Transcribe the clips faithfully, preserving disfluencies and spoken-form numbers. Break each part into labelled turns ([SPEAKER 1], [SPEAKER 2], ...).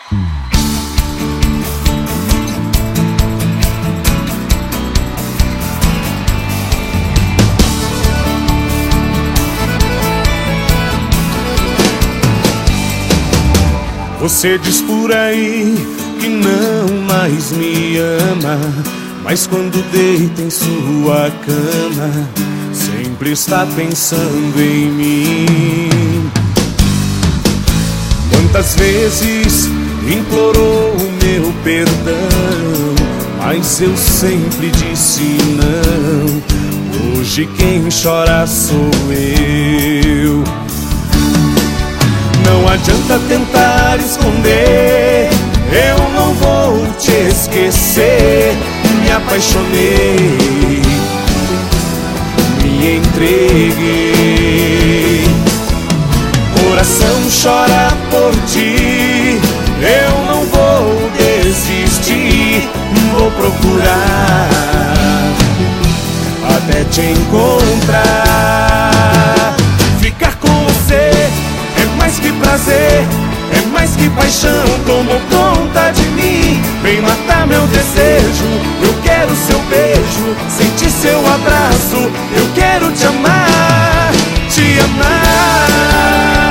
[SPEAKER 1] Você diz por aí que não mais me ama, mas quando deita em sua cama, sempre está pensando em mim. Quantas vezes implorou o meu perdão, mas eu sempre disse não. Hoje quem chora sou eu. Não adianta tentar esconder, eu não vou te esquecer. Me apaixonei, me entreguei. Coração chora por ti, eu não vou desistir. Vou procurar até te encontrar. Ficar com você é mais que prazer, é mais que paixão. Tomou conta de mim, vem matar meu desejo. Eu quero seu beijo, sentir seu abraço. Eu quero te amar, te amar.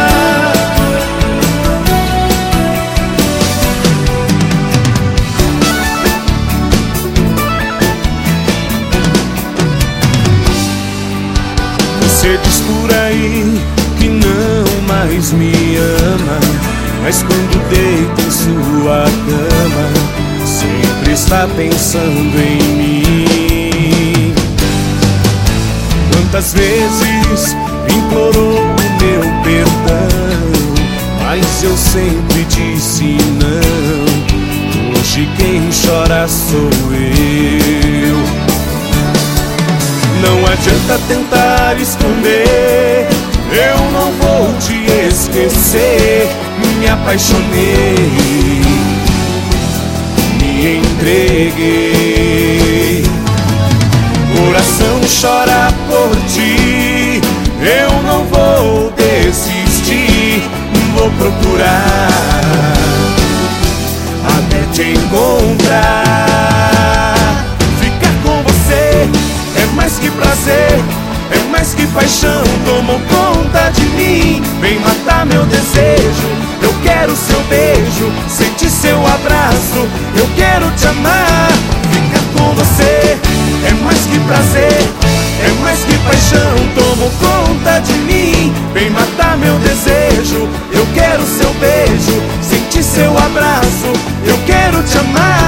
[SPEAKER 1] Você diz por aí que não mais me ama, mas quando deita em sua cama, sempre está pensando em mim. Quantas vezes implorou o meu perdão, mas eu sempre disse não. Hoje quem chora sou eu. Não adianta tentar esconder, eu não vou te esquecer. Me apaixonei, me entreguei. Coração chora por ti, eu não vou desistir. Vou procurar até te encontrar. Ficar com você é mais que prazer, é mais que paixão. Tomou conta de mim, vem matar meu desejo. Eu quero seu beijo, sentir seu abraço. Eu quero te amar. Ficar com você é mais que prazer, é mais que paixão. Tomou conta de mim, vem matar meu desejo. Eu quero seu beijo, sentir seu abraço. Eu quero te amar.